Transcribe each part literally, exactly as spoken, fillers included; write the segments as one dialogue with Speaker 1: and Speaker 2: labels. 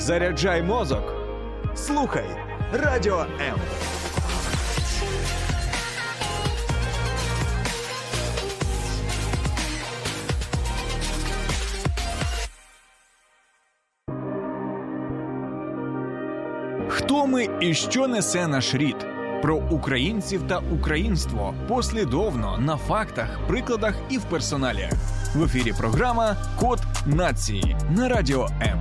Speaker 1: Заряджай мозок. Слухай Радіо М. Хто ми і що несе наш рід? Про українців та українство послідовно, на фактах, прикладах і в персоналіях. В ефірі програма «Код нації» на Радіо М.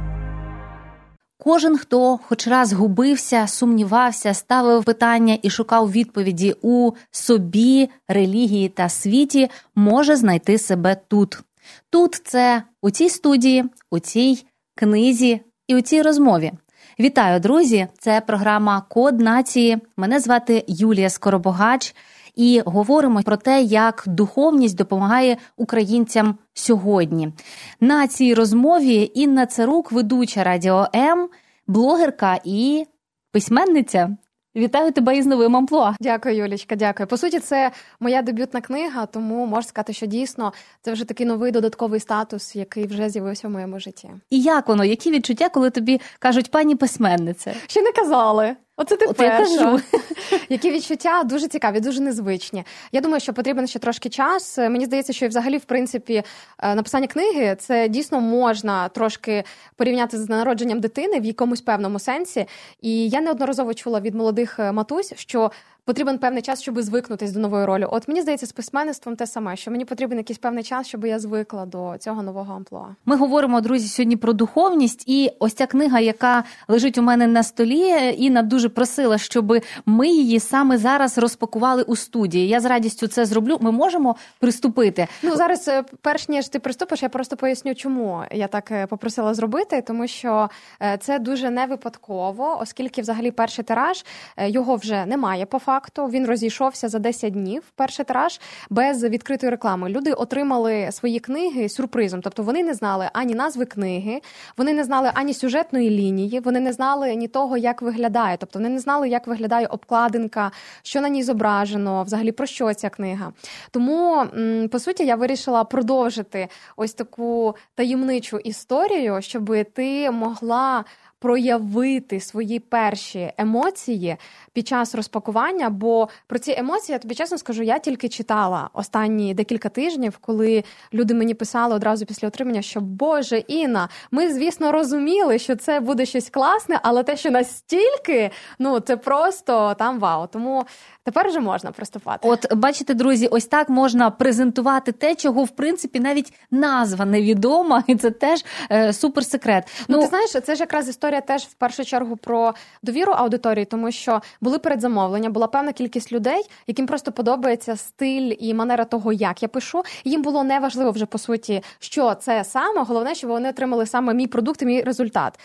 Speaker 2: Кожен, хто хоч раз губився, сумнівався, ставив питання і шукав відповіді у собі, релігії та світі, може знайти себе тут. Тут – це у цій студії, у цій книзі і у цій розмові. Вітаю, друзі! Це програма «Код нації». Мене звати Юлія Скоробогач. І говоримо про те, як духовність допомагає українцям сьогодні. На цій розмові Інна Царук, ведуча Радіо М, блогерка і письменниця. Вітаю тебе із новим амплуа.
Speaker 3: Дякую, Юлічка, дякую. По суті, це моя дебютна книга, тому можу сказати, що дійсно це вже такий новий додатковий статус, який вже з'явився в моєму житті.
Speaker 2: І як воно? Які відчуття, коли тобі кажуть пані письменниця?
Speaker 3: Ще не казали. Оце ти
Speaker 2: От
Speaker 3: перша.
Speaker 2: Я кажу.
Speaker 3: Які відчуття дуже цікаві, дуже незвичні. Я думаю, що потрібен ще трошки час. Мені здається, що і взагалі, в принципі, написання книги, це дійсно можна трошки порівняти з народженням дитини в якомусь певному сенсі. І я неодноразово чула від молодих матусь, що потрібен певний час, щоб звикнутися до нової ролі. От мені здається, з письменництвом те саме, що мені потрібен якийсь певний час, щоб я звикла до цього нового амплуа.
Speaker 2: Ми говоримо, друзі, сьогодні про духовність. І ось ця книга, яка лежить у мене на столі, Інна дуже просила, щоб ми її саме зараз розпакували у студії. Я з радістю це зроблю. Ми можемо приступити?
Speaker 3: Ну, зараз, перш ніж ти приступиш, я просто поясню, чому я так попросила зробити. Тому що це дуже не випадково, оскільки взагалі перший тираж, його вже немає по факту. Факту, він розійшовся за десять днів, перший тираж, без відкритої реклами. Люди отримали свої книги сюрпризом. Тобто вони не знали ані назви книги, вони не знали ані сюжетної лінії, вони не знали ні того, як виглядає. Тобто вони не знали, як виглядає обкладинка, що на ній зображено, взагалі про що ця книга. Тому, по суті, я вирішила продовжити ось таку таємничу історію, щоб ти могла проявити свої перші емоції під час розпакування, бо про ці емоції, я тобі чесно скажу, я тільки читала останні декілька тижнів, коли люди мені писали одразу після отримання, що «Боже, Інна, ми, звісно, розуміли, що це буде щось класне, але те, що настільки, ну, це просто там вау». Тому тепер вже можна приступати.
Speaker 2: От, бачите, друзі, ось так можна презентувати те, чого, в принципі, навіть назва невідома, і це теж е, суперсекрет.
Speaker 3: Ну, ну, ти знаєш, це ж якраз історія теж в першу чергу про довіру аудиторії, тому що були передзамовлення, була певна кількість людей, яким просто подобається стиль і манера того, як я пишу. Їм було неважливо вже, по суті, що це саме, головне, щоб вони отримали саме мій продукт і мій результат.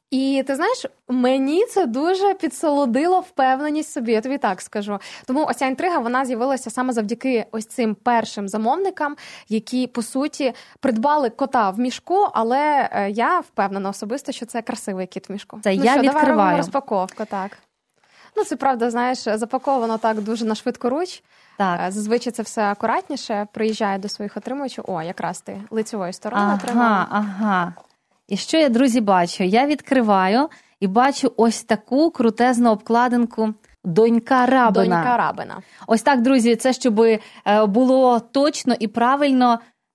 Speaker 3: І ти знаєш, мені це дуже підсолодило впевненість собі, я тобі так скажу. Тому ось ця інтрига, вона з'явилася саме завдяки ось цим першим замовникам, які, по суті, придбали кота в мішку, але я впевнена особисто, що це красивий кіт в мішку.
Speaker 2: Це
Speaker 3: ну,
Speaker 2: я
Speaker 3: що,
Speaker 2: відкриваю.
Speaker 3: Давай робимо розпаковку, так. Ну, це правда, знаєш, запаковано так дуже на швидкоруч. Так. Зазвичай це все акуратніше, приїжджає до своїх отримувачів. О, якраз ти лицевої сторони
Speaker 2: ага,
Speaker 3: отримала.
Speaker 2: Ага, ага. І що я, друзі, бачу? Я відкриваю і бачу ось таку крутезну обкладинку «Донька Рабина».
Speaker 3: «Донька Рабина».
Speaker 2: Ось так, друзі, це щоб було точно і правильно.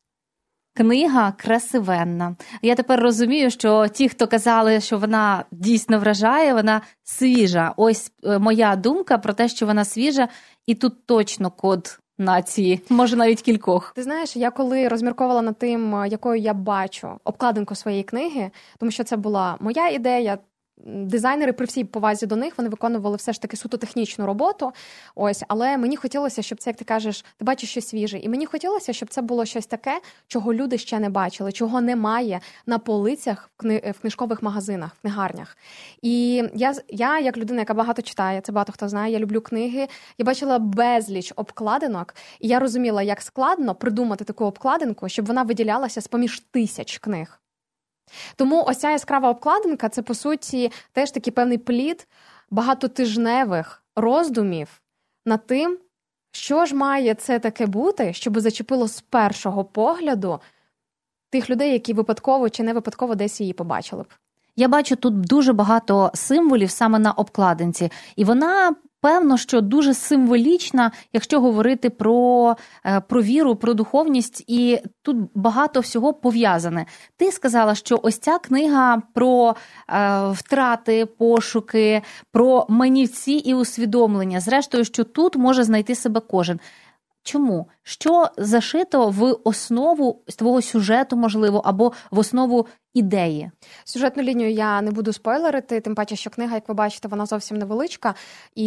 Speaker 2: Книга красивенна. Я тепер розумію, що ті, хто казали, що вона дійсно вражає, вона свіжа. Ось моя думка про те, що вона свіжа, і тут точно код нації, може навіть кількох.
Speaker 3: Ти знаєш, я коли розмірковувала над тим, якою я бачу обкладинку своєї книги, тому що це була моя ідея, дизайнери, при всій повазі до них, вони виконували все ж таки суто технічну роботу, ось, але мені хотілося, щоб це, як ти кажеш, ти бачиш щось свіже, і мені хотілося, щоб це було щось таке, чого люди ще не бачили, чого немає на полицях в, кни... в книжкових магазинах, в книгарнях. І я, я, як людина, яка багато читає, це багато хто знає, я люблю книги, я бачила безліч обкладинок, і я розуміла, як складно придумати таку обкладинку, щоб вона виділялася з-поміж тисяч книг. Тому ось ця яскрава обкладинка – це, по суті, теж такий певний плід багатотижневих роздумів над тим, що ж має це таке бути, щоб зачепило з першого погляду тих людей, які випадково чи не випадково десь її побачили б.
Speaker 2: Я бачу тут дуже багато символів саме на обкладинці, і вона, певно, що дуже символічна, якщо говорити про, про віру, про духовність, і тут багато всього пов'язане. Ти сказала, що ось ця книга про е, втрати, пошуки, про манівці і усвідомлення, зрештою, що тут може знайти себе кожен. Чому? Що зашито в основу твого сюжету, можливо, або в основу ідеї?
Speaker 3: Сюжетну лінію я не буду спойлерити, тим паче, що книга, як ви бачите, вона зовсім невеличка.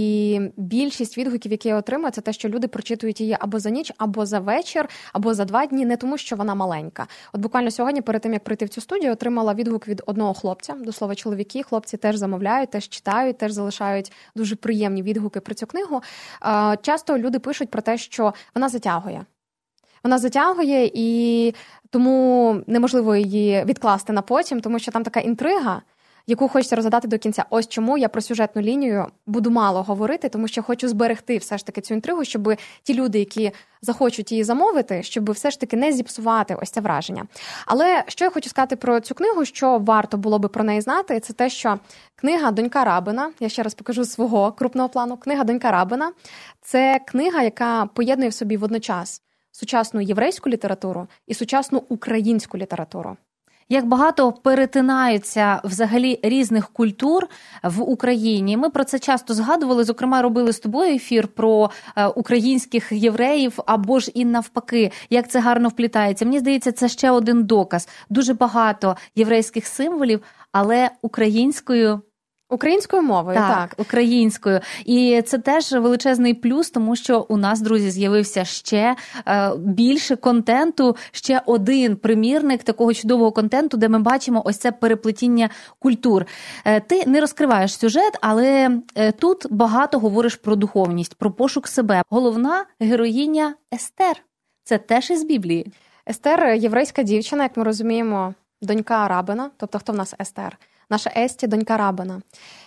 Speaker 3: І більшість відгуків, які я отримую, це те, що люди прочитують її або за ніч, або за вечір, або за два дні, не тому, що вона маленька. От буквально сьогодні, перед тим, як прийти в цю студію, отримала відгук від одного хлопця, до слова чоловіки. Хлопці теж замовляють, теж читають, теж залишають дуже приємні відгуки про цю книгу. Часто люди пишуть про те, що вона затягує. Вона затягує, і тому неможливо її відкласти на потім, тому що там така інтрига, яку хочеться розгадати до кінця. Ось чому я про сюжетну лінію буду мало говорити, тому що хочу зберегти все ж таки цю інтригу, щоб ті люди, які захочуть її замовити, щоб все ж таки не зіпсувати ось це враження. Але що я хочу сказати про цю книгу, що варто було би про неї знати, це те, що книга «Донька Рабина», я ще раз покажу свого крупного плану, книга «Донька Рабина» – це книга, яка поєднує в собі водночас сучасну єврейську літературу і сучасну українську літературу.
Speaker 2: Як багато перетинаються взагалі різних культур в Україні. Ми про це часто згадували, зокрема, робили з тобою ефір про українських євреїв або ж і навпаки, як це гарно вплітається. Мені здається, це ще один доказ. Дуже багато єврейських символів, але українською
Speaker 3: Українською мовою, так.
Speaker 2: так. українською. І це теж величезний плюс, тому що у нас, друзі, з'явився ще е, більше контенту, ще один примірник такого чудового контенту, де ми бачимо ось це переплетіння культур. Е, ти не розкриваєш сюжет, але е, тут багато говориш про духовність, про пошук себе. Головна героїня Естер. Це теж із Біблії.
Speaker 3: Естер – єврейська дівчина, як ми розуміємо, донька Рабина. Тобто, хто в нас Естер? Наша Есті – донька Рабина.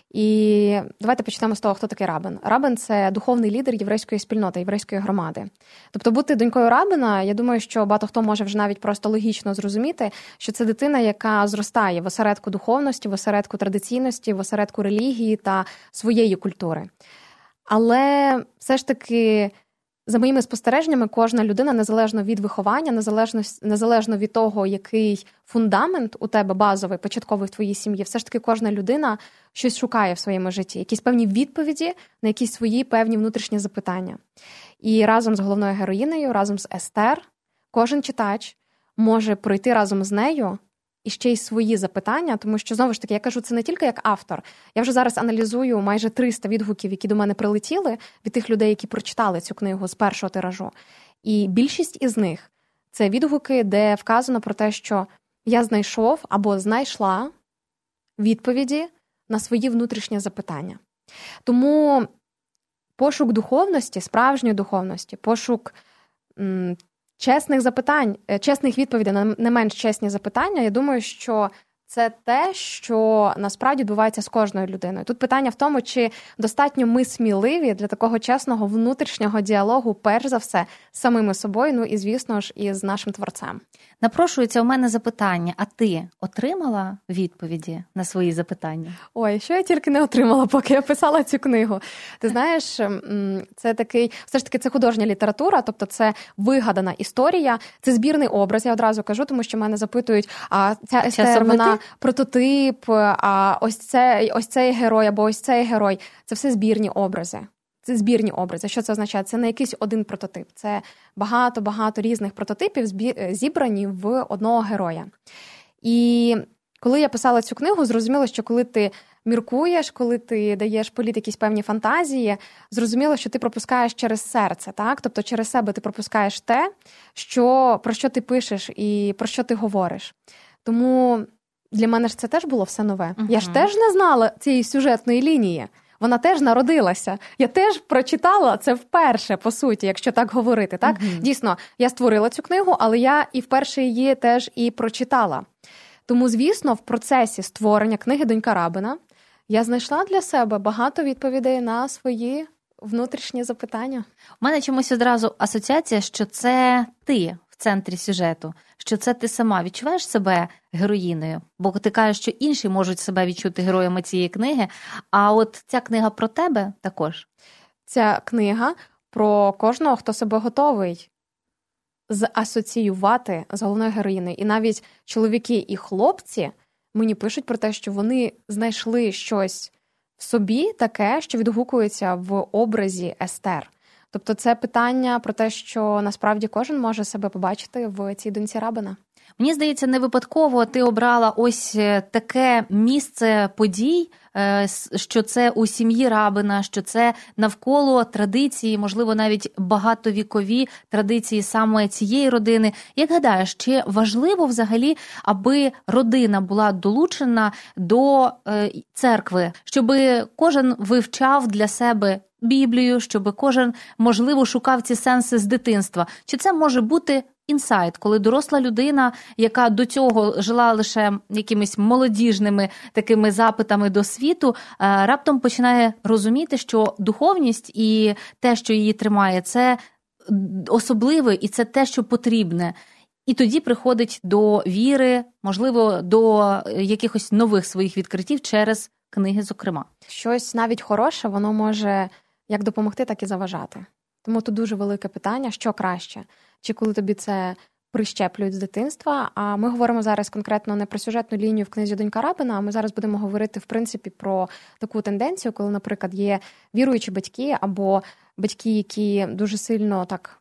Speaker 3: І давайте почнемо з того, хто такий Рабин. Рабин – це духовний лідер єврейської спільноти, єврейської громади. Тобто бути донькою Рабина, я думаю, що багато хто може вже навіть просто логічно зрозуміти, що це дитина, яка зростає в осередку духовності, в осередку традиційності, в осередку релігії та своєї культури. Але все ж таки, за моїми спостереженнями, кожна людина, незалежно від виховання, незалежно, незалежно від того, який фундамент у тебе базовий, початковий в твоїй сім'ї, все ж таки кожна людина щось шукає в своєму житті, якісь певні відповіді на якісь свої певні внутрішні запитання. І разом з головною героїнею, разом з Естер, кожен читач може пройти разом з нею і ще й свої запитання, тому що, знову ж таки, я кажу це не тільки як автор. Я вже зараз аналізую майже триста відгуків, які до мене прилетіли від тих людей, які прочитали цю книгу з першого тиражу. І більшість із них – це відгуки, де вказано про те, що я знайшов або знайшла відповіді на свої внутрішні запитання. Тому пошук духовності, справжньої духовності, пошук м- чесних запитань, чесних відповідей на не менш чесні запитання, я думаю, що це те, що насправді відбувається з кожною людиною. Тут питання в тому, чи достатньо ми сміливі для такого чесного внутрішнього діалогу, перш за все, з самими собою, ну і, звісно ж, і з нашим творцем.
Speaker 2: Напрошується у мене запитання, а ти отримала відповіді на свої запитання?
Speaker 3: Ой, що я тільки не отримала, поки я писала цю книгу. Ти знаєш, це такий, все ж таки, це художня література, тобто це вигадана історія, це збірний образ, я одразу кажу, тому що мене запитують, а ця Естер, вона прототип, а ось, це, ось цей герой або ось цей герой. Це все збірні образи. Це збірні образи. Що це означає? Це не якийсь один прототип. Це багато-багато різних прототипів зібрані в одного героя. І коли я писала цю книгу, зрозуміло, що коли ти міркуєш, коли ти даєш політ якісь певні фантазії, зрозуміло, що ти пропускаєш через серце, так? Тобто через себе ти пропускаєш те, що, про що ти пишеш і про що ти говориш. Тому для мене ж це теж було все нове. Uh-huh. Я ж теж не знала цієї сюжетної лінії. Вона теж народилася. Я теж прочитала це вперше, по суті, якщо так говорити. Так? Uh-huh. Дійсно, я створила цю книгу, але я і вперше її теж і прочитала. Тому, звісно, в процесі створення книги «Донька Рабина» я знайшла для себе багато відповідей на свої внутрішні запитання.
Speaker 2: У мене чомусь одразу асоціація, що це ти в центрі сюжету, що це ти сама відчуваєш себе героїною, бо ти кажеш, що інші можуть себе відчути героями цієї книги, а от ця книга про тебе також.
Speaker 3: Ця книга про кожного, хто себе готовий засоціювати з головною героїною. І навіть чоловіки і хлопці мені пишуть про те, що вони знайшли щось в собі таке, що відгукується в образі Естер. Тобто це питання про те, що насправді кожен може себе побачити в цій доньці Рабина.
Speaker 2: Мені здається, не випадково ти обрала ось таке місце подій, що це у сім'ї Рабина, що це навколо традиції, можливо, навіть багатовікові традиції саме цієї родини. Як гадаєш, чи важливо взагалі, аби родина була долучена до церкви, щоб кожен вивчав для себе Біблію, щоб кожен, можливо, шукав ці сенси з дитинства? Чи це може бути інсайт, коли доросла людина, яка до цього жила лише якимись молодіжними такими запитами до світу, раптом починає розуміти, що духовність і те, що її тримає, це особливе і це те, що потрібне. І тоді приходить до віри, можливо, до якихось нових своїх відкриттів через книги, зокрема. Щось
Speaker 3: навіть хороше, воно може як допомогти, так і заважати. Тому тут дуже велике питання, що краще. Чи коли тобі це прищеплюють з дитинства, а ми говоримо зараз конкретно не про сюжетну лінію в книзі «Донька Рабина», а ми зараз будемо говорити, в принципі, про таку тенденцію, коли, наприклад, є віруючі батьки або батьки, які дуже сильно так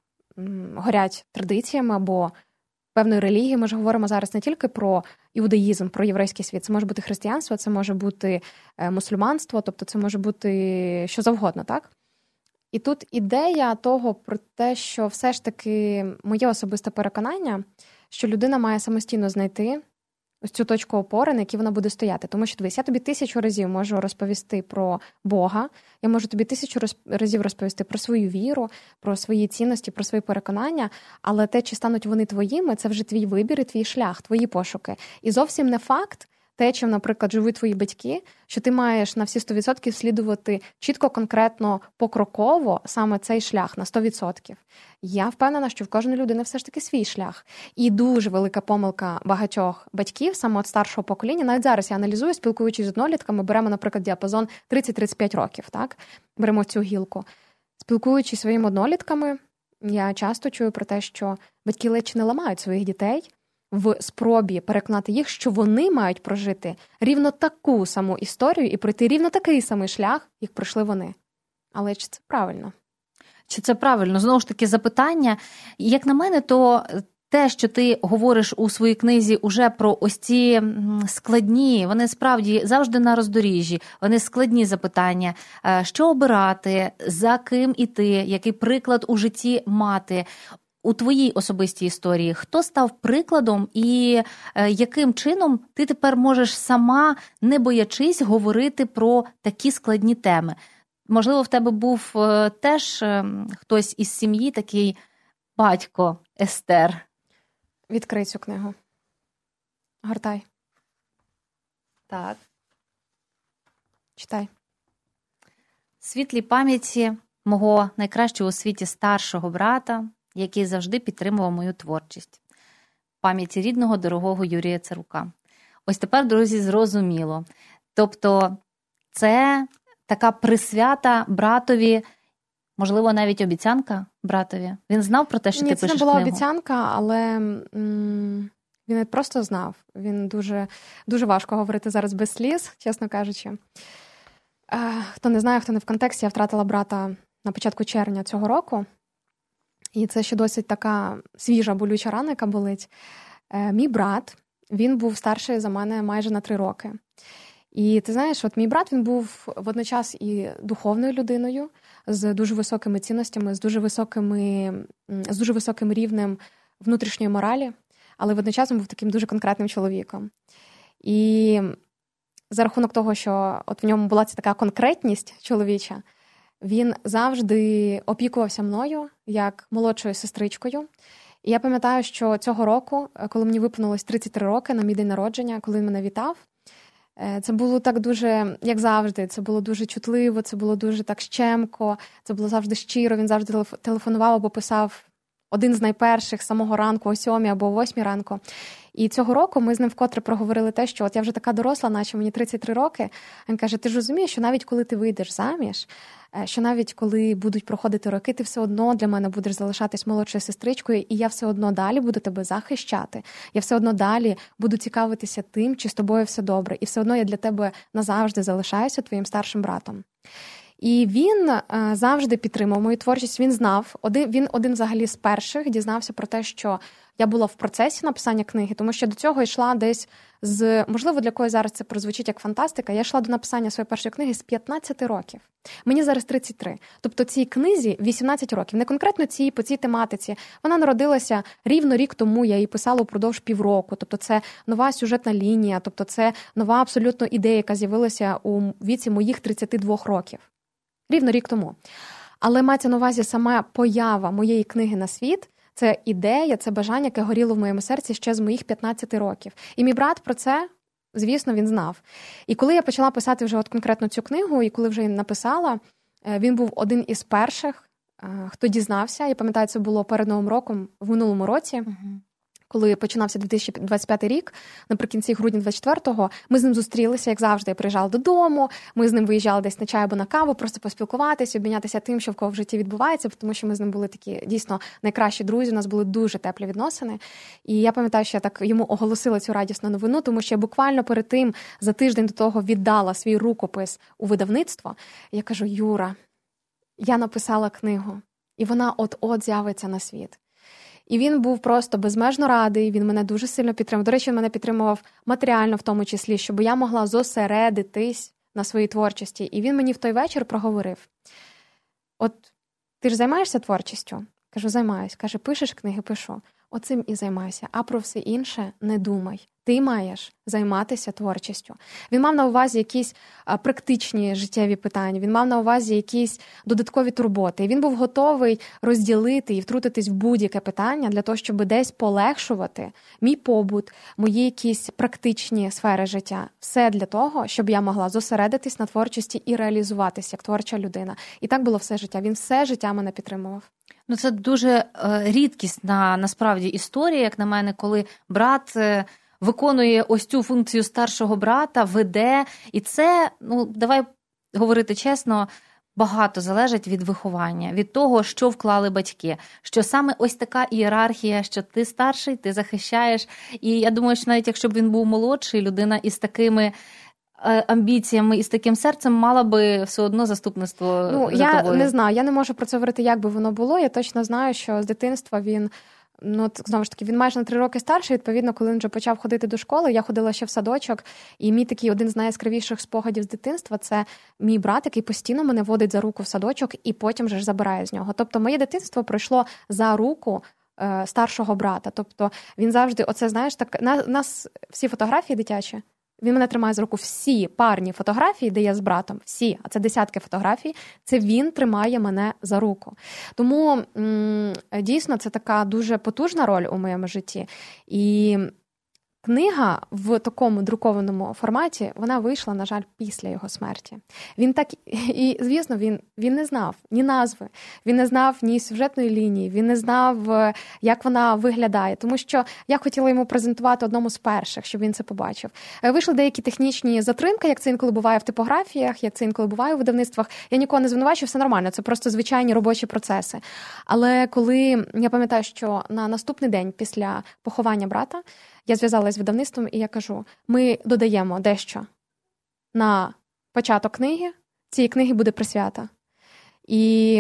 Speaker 3: горять традиціями або певної релігії. Ми ж говоримо зараз не тільки про іудаїзм, про єврейський світ. Це може бути християнство, це може бути мусульманство, тобто це може бути що завгодно, так? І тут ідея того про те, що все ж таки моє особисте переконання, що людина має самостійно знайти ось цю точку опори, на якій вона буде стояти. Тому що, дивись, я тобі тисячу разів можу розповісти про Бога, я можу тобі тисячу разів розповісти про свою віру, про свої цінності, про свої переконання, але те, чи стануть вони твоїми, це вже твій вибір і твій шлях, твої пошуки. І зовсім не факт, те, чим, наприклад, живуть твої батьки, що ти маєш на всі сто відсотків слідувати чітко, конкретно, покроково саме цей шлях на сто відсотків. Я впевнена, що в кожної людини все ж таки свій шлях. І дуже велика помилка багатьох батьків, саме от старшого покоління, навіть зараз я аналізую, спілкуючись з однолітками, беремо, наприклад, діапазон тридцять-тридцять п'ять років, так? Беремо цю гілку. Спілкуючись зі своїми однолітками, я часто чую про те, що батьки ледь чи не ламають своїх дітей в спробі переконати їх, що вони мають прожити рівно таку саму історію і пройти рівно такий самий шлях, як пройшли вони. Але чи це правильно?
Speaker 2: Чи це правильно? Знову ж таки, запитання. Як на мене, то те, що ти говориш у своїй книзі уже про ось ці складні, вони справді завжди на роздоріжжі, вони складні запитання. Що обирати, за ким іти, який приклад у житті мати? У твоїй особистій історії хто став прикладом і е, яким чином ти тепер можеш сама, не боячись, говорити про такі складні теми? Можливо, в тебе був е, теж е, хтось із сім'ї, такий батько Естер.
Speaker 3: Відкрий цю книгу. Гортай.
Speaker 2: Так.
Speaker 3: Читай.
Speaker 2: Світлій пам'яті мого найкращого у світі старшого брата, який завжди підтримував мою творчість. Пам'яті рідного, дорогого Юрія Царука. Ось тепер, друзі, зрозуміло. Тобто це така присвята братові, можливо, навіть обіцянка братові. Він знав про те, що
Speaker 3: Ні,
Speaker 2: ти пишеш
Speaker 3: книгу? Ні, це не була
Speaker 2: книгу?
Speaker 3: обіцянка, але м- він не просто знав. Він дуже, дуже важко говорити зараз без сліз, чесно кажучи. Е, хто не знає, хто не в контексті, я втратила брата на початку червня цього року. І це ще досить така свіжа, болюча рана, яка болить. Е, мій брат, він був старший за мене майже на три роки. І ти знаєш, от мій брат, він був водночас і духовною людиною, з дуже високими цінностями, з дуже високими, з дуже високим рівнем внутрішньої моралі, але водночас він був таким дуже конкретним чоловіком. І за рахунок того, що от в ньому була ця така конкретність чоловіча, він завжди опікувався мною, як молодшою сестричкою. І я пам'ятаю, що цього року, коли мені виповнилось тридцять три роки на мій день народження, коли він мене вітав, це було так дуже, як завжди, це було дуже чутливо, це було дуже так щемко, це було завжди щиро, він завжди телефонував або писав один з найперших з самого ранку, о сьомій або о восьмій ранку. І цього року ми з ним вкотре проговорили те, що от я вже така доросла, наче мені тридцять три роки. Він каже, ти ж розумієш, що навіть коли ти вийдеш заміж, що навіть коли будуть проходити роки, ти все одно для мене будеш залишатись молодшою сестричкою, і я все одно далі буду тебе захищати. Я все одно далі буду цікавитися тим, чи з тобою все добре. І все одно я для тебе назавжди залишаюся твоїм старшим братом. І він завжди підтримав мою творчість, він знав, один, він один взагалі з перших дізнався про те, що я була в процесі написання книги, тому що до цього йшла десь з, можливо, для когось зараз це прозвучить як фантастика, я йшла до написання своєї першої книги з п'ятнадцяти років. Мені зараз тридцять три. Тобто цій книзі вісімнадцять років. Не конкретно цій, по цій тематиці. Вона народилася рівно рік тому, я її писала упродовж півроку. Тобто це нова сюжетна лінія, тобто це нова абсолютно ідея, яка з'явилася у віці моїх тридцяти двох років. Рівно рік тому. Але мається на увазі сама поява моєї книги на світ, це ідея, це бажання, яке горіло в моєму серці ще з моїх п'ятнадцяти років. І мій брат про це, звісно, він знав. І коли я почала писати вже от конкретно цю книгу, і коли вже її написала, він був один із перших, хто дізнався. Я пам'ятаю, це було перед Новим роком в минулому році. Угу. Коли починався дві тисячі двадцять п'ятий рік, наприкінці грудня двадцять четвертого, ми з ним зустрілися, як завжди, я приїжджала додому, ми з ним виїжджали десь на чай або на каву, просто поспілкуватися, обмінятися тим, що в кого в житті відбувається, тому що ми з ним були такі, дійсно, найкращі друзі, у нас були дуже теплі відносини. І я пам'ятаю, що я так йому оголосила цю радісну новину, тому що я буквально перед тим, за тиждень до того, віддала свій рукопис у видавництво. Я кажу, Юра, я написала книгу, і вона от-от з'явиться на світ. І він був просто безмежно радий, він мене дуже сильно підтримав. До речі, він мене підтримував матеріально в тому числі, щоб я могла зосередитись на своїй творчості. І він мені в той вечір проговорив, от ти ж займаєшся творчістю? Кажу, займаюсь. Каже, пишеш книги? Пишу. Оцим і займайся, а про все інше не думай. Ти маєш займатися творчістю. Він мав на увазі якісь а, практичні життєві питання, він мав на увазі якісь додаткові турботи. І він був готовий розділити і втрутитись в будь-яке питання для того, щоб десь полегшувати мій побут, мої якісь практичні сфери життя. Все для того, щоб я могла зосередитись на творчості і реалізуватись як творча людина. І так було все життя. Він все життя мене підтримував.
Speaker 2: Ну, це дуже е, рідкісна, насправді, історія, як на мене, коли брат е, виконує ось цю функцію старшого брата, веде. І це, ну, давай говорити чесно, багато залежить від виховання, від того, що вклали батьки. Що саме ось така ієрархія, що ти старший, ти захищаєш. І я думаю, що навіть якщо б він був молодший, людина із такими амбіціями і з таким серцем мала би все одно заступництво.
Speaker 3: Ну, я не знаю, я не можу про це говорити, як би воно було. Я точно знаю, що з дитинства він, ну, знову ж таки, він майже на три роки старший, відповідно, коли він вже почав ходити до школи, я ходила ще в садочок, і мій такий один з найяскравіших спогадів з дитинства – це мій брат, який постійно мене водить за руку в садочок і потім же ж забирає з нього. Тобто моє дитинство пройшло за руку е, старшого брата. Тобто він завжди, оце, знаєш, так, на, у нас всі фотографії дитячі, він мене тримає за руку, всі парні фотографії, де я з братом, всі, а це десятки фотографій, це він тримає мене за руку. Тому м- дійсно це така дуже потужна роль у моєму житті. І книга в такому друкованому форматі, вона вийшла, на жаль, після його смерті. Він так, і, звісно, він, він не знав ні назви, він не знав ні сюжетної лінії, він не знав, як вона виглядає, тому що я хотіла йому презентувати одному з перших, щоб він це побачив. Вийшли деякі технічні затримки, як це інколи буває в типографіях, як це інколи буває у видавництвах. Я нікого не звинувачую, все нормально, це просто звичайні робочі процеси. Але коли, я пам'ятаю, що на наступний день після поховання брата, я зв'язалася з видавництвом, і я кажу, ми додаємо дещо на початок книги, цієї книги буде присвята. І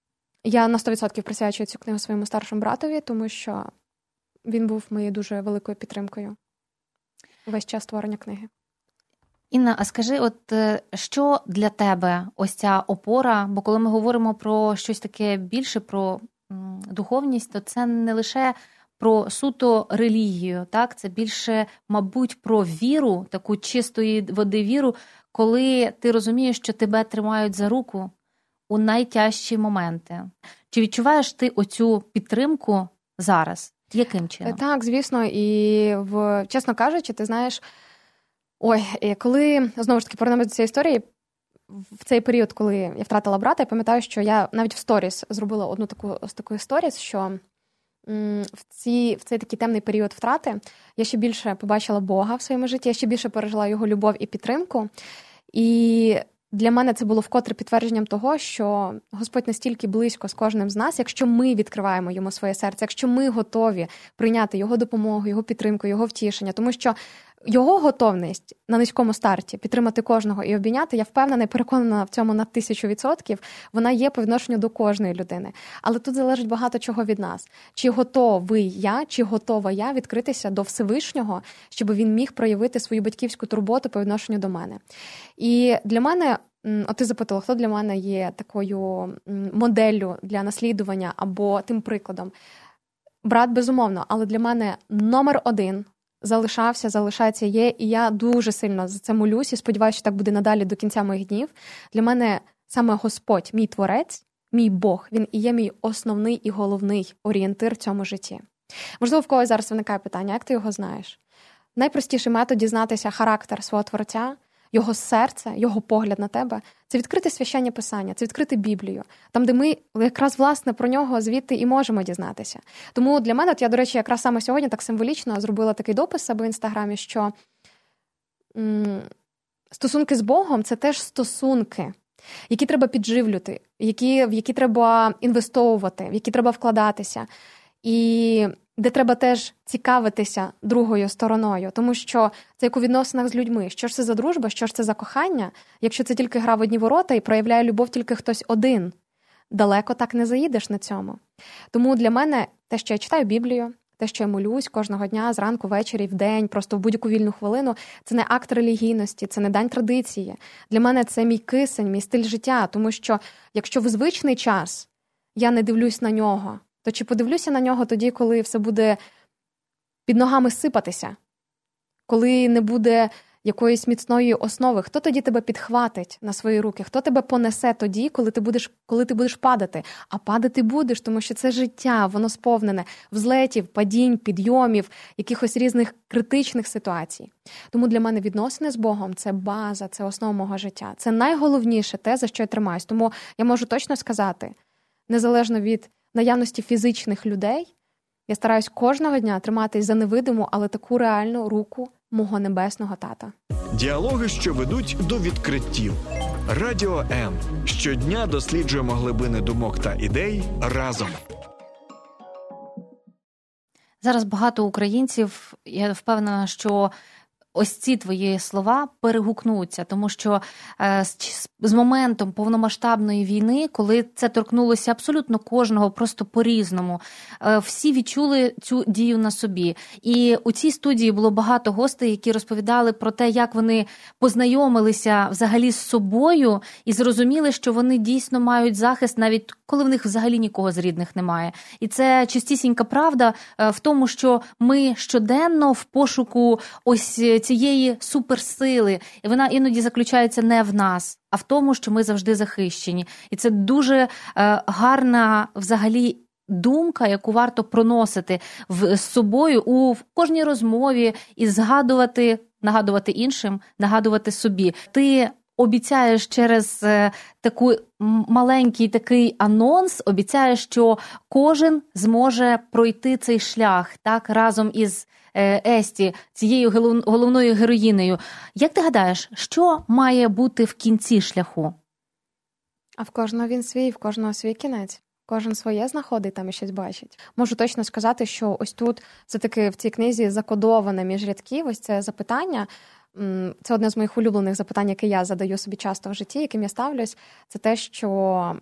Speaker 3: я на сто відсотків присвячую цю книгу своєму старшому братові, тому що він був моєю дуже великою підтримкою весь час створення книги.
Speaker 2: Інна, а скажи, от що для тебе ось ця опора? Бо коли ми говоримо про щось таке більше, про духовність, то це не лише про суто релігію, так? Це більше, мабуть, про віру, таку чистої води віру, коли ти розумієш, що тебе тримають за руку у найтяжчі моменти. Чи відчуваєш ти оцю підтримку зараз? Яким чином?
Speaker 3: Так, звісно, і в, чесно кажучи, ти знаєш, ой, коли, знову ж таки, повернемось до цієї історії, в цей період, коли я втратила брата, я пам'ятаю, що я навіть в сторіс зробила одну таку, ось таку сторіс, що в, ці, в цей такий темний період втрати я ще більше побачила Бога в своєму житті, я ще більше пережила Його любов і підтримку. І для мене це було вкотре підтвердженням того, що Господь настільки близько з кожним з нас, якщо ми відкриваємо Йому своє серце, якщо ми готові прийняти Його допомогу, Його підтримку, Його втішення. Тому що Його готовність на низькому старті підтримати кожного і обійняти, я впевнена і переконана в цьому на тисячу відсотків, вона є по відношенню до кожної людини. Але тут залежить багато чого від нас. Чи готовий я, чи готова я відкритися до Всевишнього, щоб він міг проявити свою батьківську турботу по відношенню до мене. І для мене, от ти запитала, хто для мене є такою моделлю для наслідування або тим прикладом. Брат, безумовно, але для мене номер один – залишався, залишається, є, і я дуже сильно за це молюсь і сподіваюся, що так буде надалі до кінця моїх днів. Для мене саме Господь, мій Творець, мій Бог, він і є мій основний і головний орієнтир в цьому житті. Можливо, в когось зараз виникає питання, як ти його знаєш? Найпростіший метод дізнатися характер свого Творця, його серце, його погляд на тебе – це відкрити священне писання, це відкрити Біблію, там, де ми якраз, власне, про нього звідти і можемо дізнатися. Тому для мене, от я, до речі, якраз саме сьогодні так символічно зробила такий допис себе в Інстаграмі, що м- стосунки з Богом – це теж стосунки, які треба підживлювати, які, в які треба інвестовувати, в які треба вкладатися. І де треба теж цікавитися другою стороною, тому що це як у відносинах з людьми. Що ж це за дружба, що ж це за кохання, якщо це тільки гра в одні ворота і проявляє любов тільки хтось один. Далеко так не заїдеш на цьому. Тому для мене те, що я читаю Біблію, те, що я молюсь кожного дня, зранку, ввечері, вдень, просто в будь-яку вільну хвилину, це не акт релігійності, це не дань традиції. Для мене це мій кисень, мій стиль життя, тому що якщо в звичний час я не дивлюсь на нього, то чи подивлюся на нього тоді, коли все буде під ногами сипатися? Коли не буде якоїсь міцної основи? Хто тоді тебе підхватить на свої руки? Хто тебе понесе тоді, коли ти будеш, коли ти будеш падати? А падати будеш, тому що це життя, воно сповнене взлетів, падінь, підйомів, якихось різних критичних ситуацій. Тому для мене відносини з Богом – це база, це основа мого життя. Це найголовніше те, за що я тримаюсь. Тому я можу точно сказати, незалежно від наявності фізичних людей, я стараюсь кожного дня триматись за невидиму, але таку реальну руку мого небесного тата.
Speaker 1: Діалоги, що ведуть до відкриттів. Радіо М. Щодня досліджуємо глибини думок та ідей разом.
Speaker 2: Зараз багато українців, я впевнена, що ось ці твої слова перегукнуться, тому що е, з, з моментом повномасштабної війни, коли це торкнулося абсолютно кожного, просто по-різному, е, всі відчули цю дію на собі. І у цій студії було багато гостей, які розповідали про те, як вони познайомилися взагалі з собою і зрозуміли, що вони дійсно мають захист, навіть коли в них взагалі нікого з рідних немає. І це чистісінька правда е, в тому, що ми щоденно в пошуку ось цієї суперсили, і вона іноді заключається не в нас, а в тому, що ми завжди захищені. І це дуже е, гарна взагалі думка, яку варто проносити в, з собою у в кожній розмові і згадувати, нагадувати іншим, нагадувати собі. Ти обіцяєш через е, таку маленький такий анонс, обіцяєш, що кожен зможе пройти цей шлях так разом із Есті, цією головною героїнею. Як ти гадаєш, що має бути в кінці шляху?
Speaker 3: А в кожного він свій, в кожного свій кінець. Кожен своє знаходить там і щось бачить. Можу точно сказати, що ось тут, все-таки в цій книзі закодоване між рядків, ось це запитання, це одне з моїх улюблених запитань, яке я задаю собі часто в житті, яким я ставлюсь, це те, що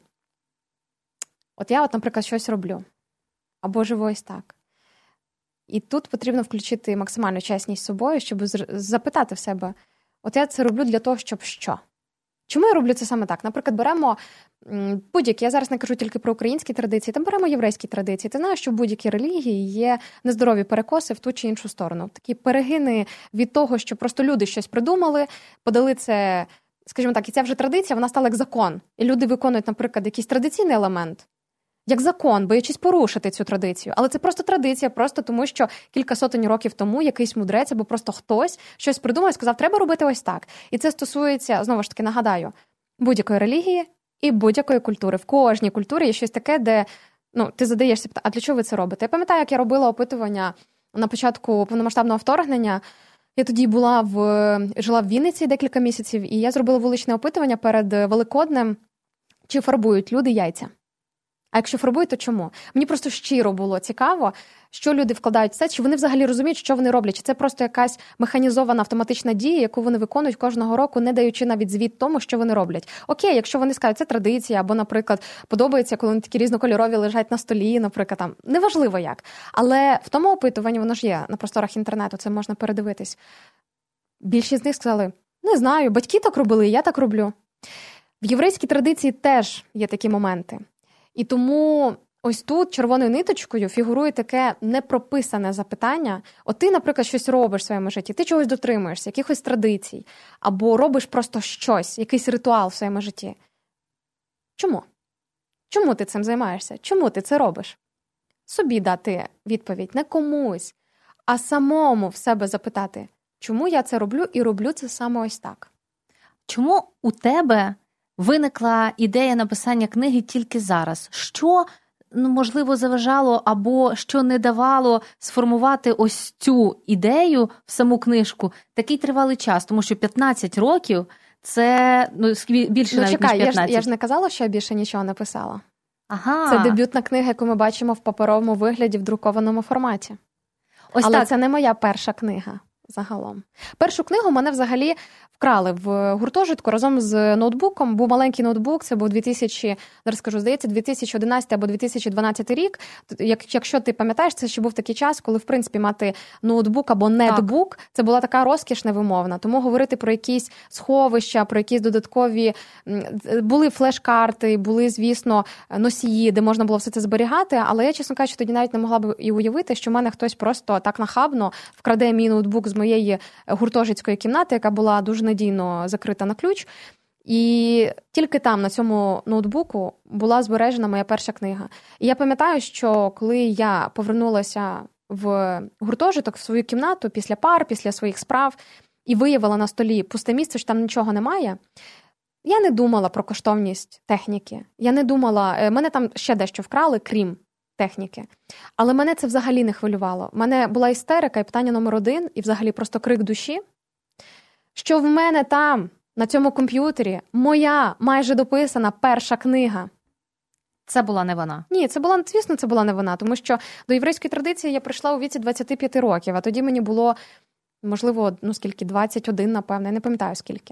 Speaker 3: от я, от, наприклад, щось роблю, або живу ось так. І тут потрібно включити максимальну чесність з собою, щоб запитати в себе, от я це роблю для того, щоб що? Чому я роблю це саме так? Наприклад, беремо будь-які, я зараз не кажу тільки про українські традиції, там беремо єврейські традиції. Ти знаєш, що в будь-якій релігії є нездорові перекоси в ту чи іншу сторону. Такі перегини від того, що просто люди щось придумали, подали це, скажімо так, і ця вже традиція, вона стала як закон. І люди виконують, наприклад, якийсь традиційний елемент, як закон, боячись порушити цю традицію. Але це просто традиція, просто тому, що кілька сотень років тому якийсь мудрець або просто хтось щось придумав і сказав, треба робити ось так. І це стосується, знову ж таки, нагадаю, будь-якої релігії і будь-якої культури. В кожній культурі є щось таке, де ну, ти задаєшся, а для чого ви це робите? Я пам'ятаю, як я робила опитування на початку повномасштабного вторгнення. Я тоді була в, жила в Вінниці декілька місяців, і я зробила вуличне опитування перед Великоднем, чи фарбують люди яйця. А якщо фарбують, то чому? Мені просто щиро було цікаво, що люди вкладають в це, чи вони взагалі розуміють, що вони роблять, чи це просто якась механізована автоматична дія, яку вони виконують кожного року, не даючи навіть звіт тому, що вони роблять. Окей, якщо вони скажуть, це традиція, або, наприклад, подобається, коли вони такі різнокольорові лежать на столі, наприклад, там, неважливо як. Але в тому опитуванні, воно ж є на просторах інтернету, це можна передивитись. Більшість з них сказали, не знаю, батьки так робили, я так роблю. В єврейській традиції теж є такі моменти. І тому ось тут червоною ниточкою фігурує таке непрописане запитання. От ти, наприклад, щось робиш в своєму житті, ти чогось дотримуєшся, якихось традицій, або робиш просто щось, якийсь ритуал в своєму житті. Чому? Чому ти цим займаєшся? Чому ти це робиш? Собі дати відповідь, не комусь, а самому в себе запитати, чому я це роблю і роблю це саме ось так.
Speaker 2: Чому у тебе виникла ідея написання книги тільки зараз? Що, ну, можливо, заважало або що не давало сформувати ось цю ідею в саму книжку такий тривалий час? Тому що п'ятнадцять років – це ну, більше
Speaker 3: ну,
Speaker 2: навіть
Speaker 3: чекай,
Speaker 2: ніж п'ятнадцять.
Speaker 3: Я ж, я ж не казала, що я більше нічого не писала.
Speaker 2: Ага.
Speaker 3: Це дебютна книга, яку ми бачимо в паперовому вигляді в друкованому форматі. Ось Але так. Це не моя перша книга загалом. Першу книгу мене взагалі вкрали в гуртожитку разом з ноутбуком. Був маленький ноутбук, це був дві тисячі, зараз скажу, здається, дві тисячі одинадцятий або дві тисячі дванадцятий рік. Якщо ти пам'ятаєш, це ще був такий час, коли, в принципі, мати ноутбук або нетбук, так. Це була така розкіш невимовна. Тому говорити про якісь сховища, про якісь додаткові... Були флеш-карти, були, звісно, носії, де можна було все це зберігати, але я, чесно кажучи, тоді навіть не могла б і уявити, що в мене хтось просто так нахабно вкраде мій ноутбук з моєї гуртожитської кімнати, яка була дуже надійно закрита на ключ. І тільки там, на цьому ноутбуку, була збережена моя перша книга. І я пам'ятаю, що коли я повернулася в гуртожиток, в свою кімнату, після пар, після своїх справ, і виявила на столі пусте місце, що там нічого немає, я не думала про коштовність техніки. Я не думала, мене там ще дещо вкрали, крім техніки. Але мене це взагалі не хвилювало. У мене була істерика і питання номер один, і взагалі просто крик душі, що в мене там, на цьому комп'ютері, моя майже дописана перша книга.
Speaker 2: Це була не вона?
Speaker 3: Ні, це була, звісно, це була не вона, тому що до єврейської традиції я прийшла у віці двадцяти п'яти років, а тоді мені було, можливо, ну скільки, двадцять один, напевно, я не пам'ятаю скільки.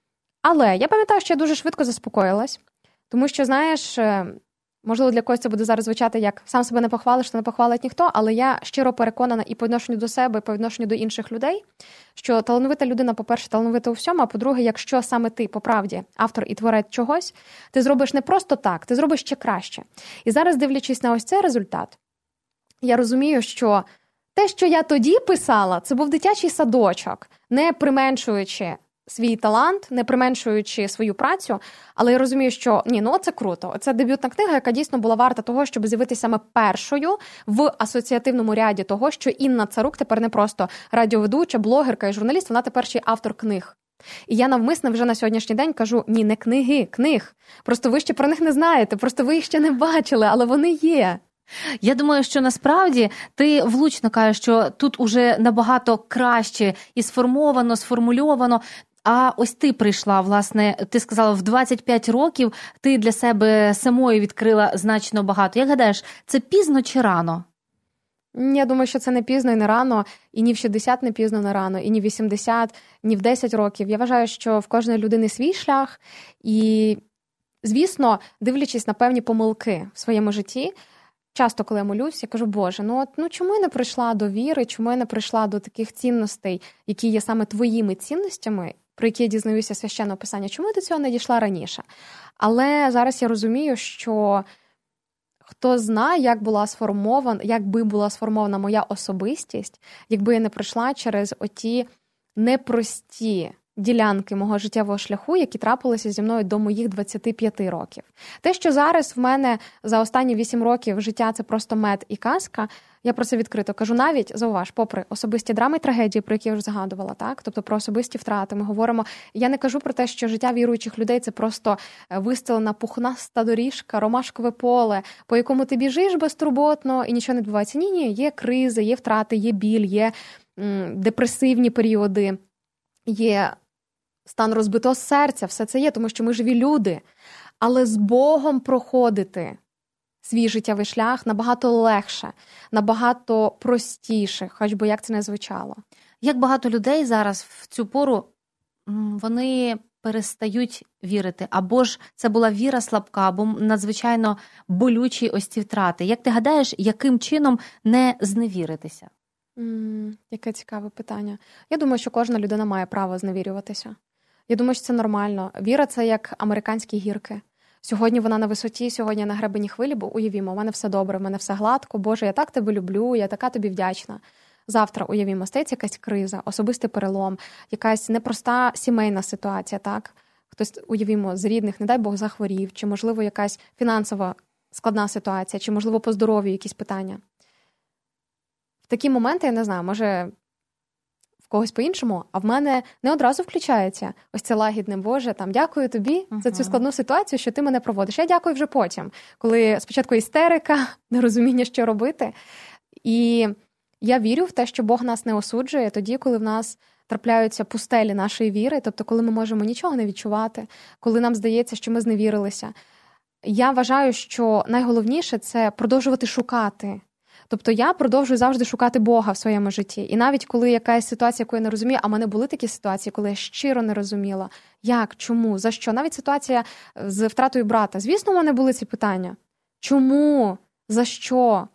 Speaker 3: Але я пам'ятаю, що я дуже швидко заспокоїлась, тому що, знаєш, можливо, для когось це буде зараз звучати як сам себе не похвалиш, то не похвалить ніхто, але я щиро переконана і по відношенню до себе, і по відношенню до інших людей, що талановита людина, по-перше, талановита у всьому, а по-друге, якщо саме ти, по правді, автор і творець чогось, ти зробиш не просто так, ти зробиш ще краще. І зараз, дивлячись на ось цей результат, я розумію, що те, що я тоді писала, це був дитячий садочок, не применшуючи свій талант, не применшуючи свою працю, але я розумію, що ні, ну це круто. Це дебютна книга, яка дійсно була варта того, щоб з'явитися саме першою в асоціативному ряді того, що Інна Царук тепер не просто радіоведуча, блогерка і журналіст, вона тепер ще й автор книг. І я навмисно вже на сьогоднішній день кажу, ні, не книги, книг. Просто ви ще про них не знаєте, просто ви їх ще не бачили, але вони є.
Speaker 2: Я думаю, що насправді ти влучно кажеш, що тут уже набагато краще і сформовано, сформульовано. А ось ти прийшла, власне, ти сказала, в двадцять п'ять років ти для себе самої відкрила значно багато. Як гадаєш, це пізно чи рано?
Speaker 3: Я думаю, що це не пізно і не рано, і ні в шістдесят не пізно, не рано, і ні в вісімдесят, ні в десять років. Я вважаю, що в кожної людини свій шлях, і, звісно, дивлячись на певні помилки в своєму житті, часто, коли я молюсь, я кажу, Боже, ну от ну чому я не прийшла до віри, чому я не прийшла до таких цінностей, які є саме твоїми цінностями, про які я дізнаюся священного писання, чому я до цього не дійшла раніше? Але зараз я розумію, що хто знає, як була сформована, як би була сформована моя особистість, якби я не пройшла через оті непрості ділянки мого життєвого шляху, які трапилися зі мною до моїх двадцяти п'яти років. Те, що зараз в мене за останні вісім років життя – це просто мед і казка, я про це відкрито кажу. Навіть, зауваж, попри особисті драми і трагедії, про які я вже згадувала, так? Тобто про особисті втрати ми говоримо. Я не кажу про те, що життя віруючих людей – це просто вистелена пухнаста доріжка, ромашкове поле, по якому ти біжиш безтурботно і нічого не відбувається. Ні-ні, є кризи, є втрати, є біль, є м, депресивні періоди, є стан розбитого серця, все це є, тому що ми живі люди. Але з Богом проходити свій життєвий шлях набагато легше, набагато простіше, хоч би як це не звучало.
Speaker 2: Як багато людей зараз в цю пору, вони перестають вірити, або ж це була віра слабка, або надзвичайно болючі ось ці втрати. Як ти гадаєш, яким чином не зневіритися?
Speaker 3: Mm, яке цікаве питання. Я думаю, що кожна людина має право зневірюватися. Я думаю, що це нормально. Віра – це як американські гірки. Сьогодні вона на висоті, сьогодні на гребені хвилі, бо уявімо, у мене все добре, у мене все гладко, Боже, я так тебе люблю, я така тобі вдячна. Завтра, уявімо, стається якась криза, особистий перелом, якась непроста сімейна ситуація, так? Хтось, уявімо, з рідних, не дай Бог, захворів, чи, можливо, якась фінансова складна ситуація, чи, можливо, по здоров'ю якісь питання. В такі моменти, я не знаю, може в когось по-іншому, а в мене не одразу включається ось це лагідне, Боже, там, дякую тобі uh-huh. за цю складну ситуацію, що ти мене проводиш. Я дякую вже потім, коли спочатку істерика, нерозуміння, що робити. І я вірю в те, що Бог нас не осуджує тоді, коли в нас трапляються пустелі нашої віри, тобто коли ми можемо нічого не відчувати, коли нам здається, що ми зневірилися. Я вважаю, що найголовніше – це продовжувати шукати. Тобто я продовжую завжди шукати Бога в своєму житті. І навіть коли якась ситуація, яку я не розумію, а в мене були такі ситуації, коли я щиро не розуміла, як, чому, за що. Навіть ситуація з втратою брата. Звісно, в мене були ці питання. Чому? За що?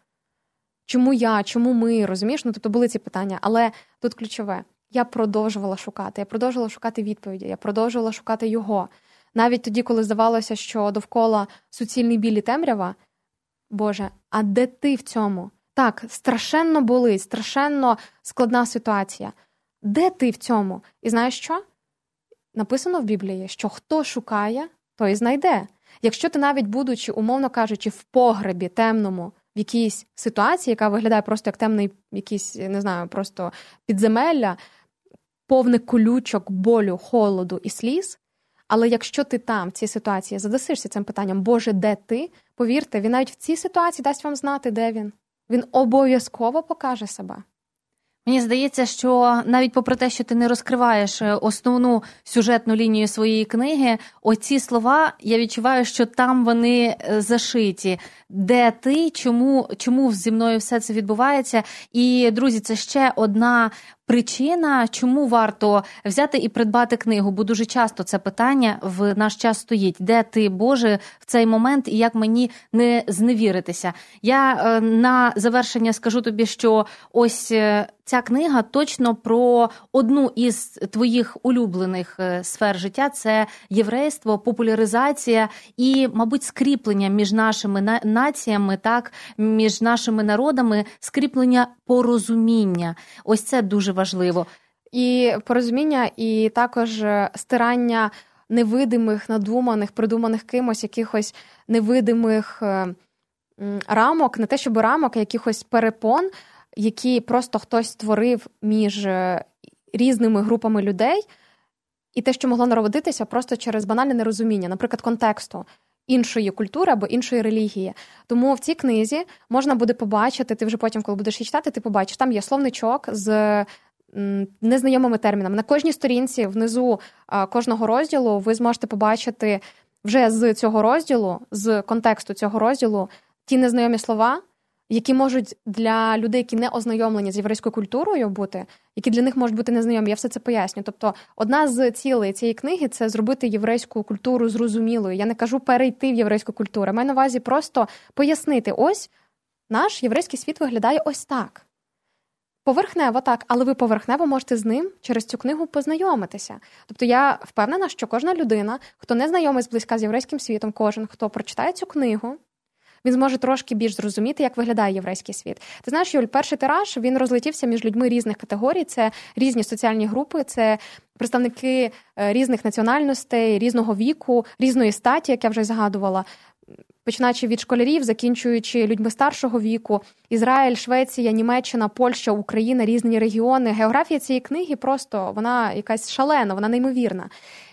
Speaker 3: Чому я? Чому ми? Розумієш? Ну, тобто були ці питання. Але тут ключове. Я продовжувала шукати. Я продовжувала шукати відповіді. Я продовжувала шукати його. Навіть тоді, коли здавалося, що довкола суцільний біль і темрява, Боже, а де ти в цьому? Так, страшенно болить, страшенно складна ситуація. Де ти в цьому? І знаєш що? Написано в Біблії, що хто шукає, той і знайде. Якщо ти навіть, будучи, умовно кажучи, в погребі темному, в якійсь ситуації, яка виглядає просто як темний якийсь, не знаю, просто підземелля, повне колючок, болю, холоду і сліз, але якщо ти там, в цій ситуації, задасишся цим питанням, Боже, де ти? Повірте, він навіть в цій ситуації дасть вам знати, де він. Він обов'язково покаже себе.
Speaker 2: Мені здається, що навіть попри те, що ти не розкриваєш основну сюжетну лінію своєї книги, оці слова, я відчуваю, що там вони зашиті. Де ти, чому, чому зі мною все це відбувається? І, друзі, це ще одна причина, чому варто взяти і придбати книгу, бо дуже часто це питання в наш час стоїть. Де ти, Боже, в цей момент і як мені не зневіритися? Я на завершення скажу тобі, що ось ця книга точно про одну із твоїх улюблених сфер життя – це єврейство, популяризація і, мабуть, скріплення між нашими націями, так, між нашими народами, скріплення порозуміння. Ось це дуже важливо.
Speaker 3: І порозуміння, і також стирання невидимих, надуманих, придуманих кимось якихось невидимих рамок, не те щоб рамок, а якихось перепон, які просто хтось створив між різними групами людей, і те, що могло народитися просто через банальне нерозуміння, наприклад, контексту іншої культури або іншої релігії. Тому в цій книзі можна буде побачити, ти вже потім, коли будеш її читати, ти побачиш, там є словничок з незнайомими термінами. На кожній сторінці внизу кожного розділу ви зможете побачити вже з цього розділу, з контексту цього розділу, ті незнайомі слова, які можуть для людей, які не ознайомлені з єврейською культурою бути, які для них можуть бути незнайомі. Я все це поясню. Тобто одна з цілей цієї книги – це зробити єврейську культуру зрозумілою. Я не кажу перейти в єврейську культуру. Я маю на увазі просто пояснити. Ось наш єврейський світ виглядає ось так. Поверхнево так, але ви поверхнево можете з ним через цю книгу познайомитися. Тобто я впевнена, що кожна людина, хто не знайомий зблизька з єврейським світом, кожен, хто прочитає цю книгу, він зможе трошки більш зрозуміти, як виглядає єврейський світ. Ти знаєш, Юль, перший тираж, він розлетівся між людьми різних категорій, це різні соціальні групи, це представники різних національностей, різного віку, різної статі, як я вже згадувала, починаючи від школярів, закінчуючи людьми старшого віку, Ізраїль, Швеція, Німеччина, Польща, Україна, різні регіони. Географія цієї книги просто, вона якась шалена, вона неймовірна.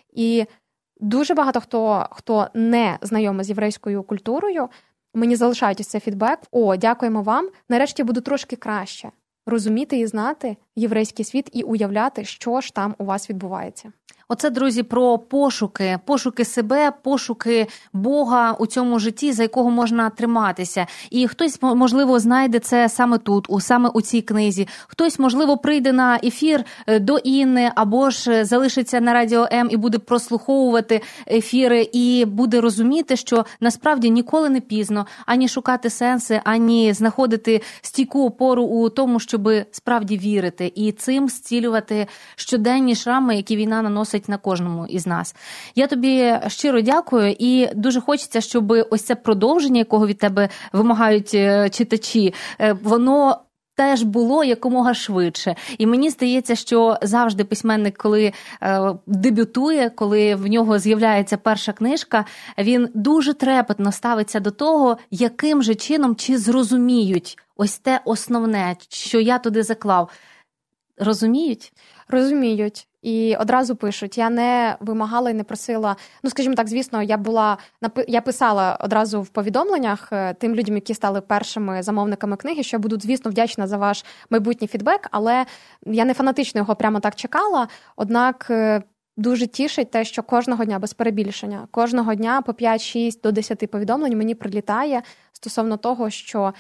Speaker 3: І дуже багато хто, хто не знайомий з єврейською культурою, мені залишають ось цей фідбек. О, дякуємо вам. Нарешті буду трошки краще розуміти і знати єврейський світ і уявляти, що ж там у вас відбувається.
Speaker 2: Оце, друзі, про пошуки, пошуки себе, пошуки Бога у цьому житті, за якого можна триматися. І хтось, можливо, знайде це саме тут, у саме у цій книзі. Хтось, можливо, прийде на ефір до Інни, або ж залишиться на Радіо М і буде прослуховувати ефіри, і буде розуміти, що насправді ніколи не пізно ані шукати сенси, ані знаходити стійку опору у тому, щоб справді вірити, і цим зцілювати щоденні шрами, які війна наносить на кожному із нас. Я тобі щиро дякую, і дуже хочеться, щоб ось це продовження, якого від тебе вимагають читачі, воно теж було якомога швидше. І мені здається, що завжди письменник, коли е, дебютує, коли в нього з'являється перша книжка, він дуже трепетно ставиться до того, яким же чином, чи зрозуміють ось те основне, що я туди заклав. Розуміють?
Speaker 3: Розуміють. І одразу пишуть. Я не вимагала і не просила, ну, скажімо так, звісно, я була, я писала одразу в повідомленнях тим людям, які стали першими замовниками книги, що я буду, звісно, вдячна за ваш майбутній фідбек, але я не фанатично його прямо так чекала, однак дуже тішить те, що кожного дня, без перебільшення, кожного дня по п'ять-шість до десяти повідомлень мені прилітає стосовно того, що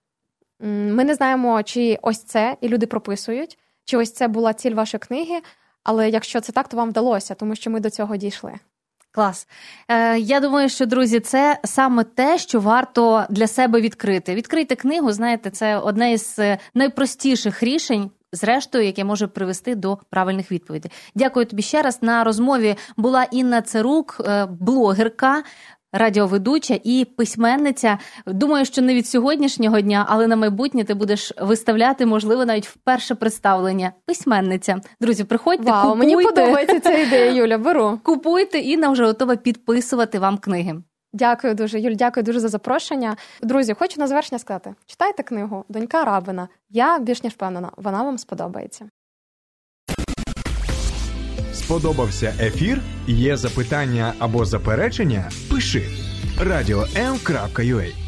Speaker 3: ми не знаємо, чи ось це, і люди прописують, чи ось це була ціль вашої книги, але якщо це так, то вам вдалося, тому що ми до цього дійшли.
Speaker 2: Клас. Е, я думаю, що, друзі, це саме те, що варто для себе відкрити. Відкрити книгу, знаєте, це одне із найпростіших рішень, зрештою, яке може привести до правильних відповідей. Дякую тобі ще раз. На розмові була Інна Царук, блогерка, радіоведуча і письменниця. Думаю, що не від сьогоднішнього дня, але на майбутнє ти будеш виставляти, можливо, навіть вперше представлення. Письменниця. Друзі, приходьте,
Speaker 3: Вау,
Speaker 2: купуйте.
Speaker 3: Мені подобається ця ідея, Юля, беру.
Speaker 2: Купуйте, Інна вже готова підписувати вам книги.
Speaker 3: Дякую дуже, Юль, дякую дуже за запрошення. Друзі, хочу на завершення сказати. Читайте книгу «Донька рабина». Я більш ніж впевнена, вона вам сподобається.
Speaker 1: Сподобався ефір? Є запитання або заперечення? Пиши радіо ем крапка ю а.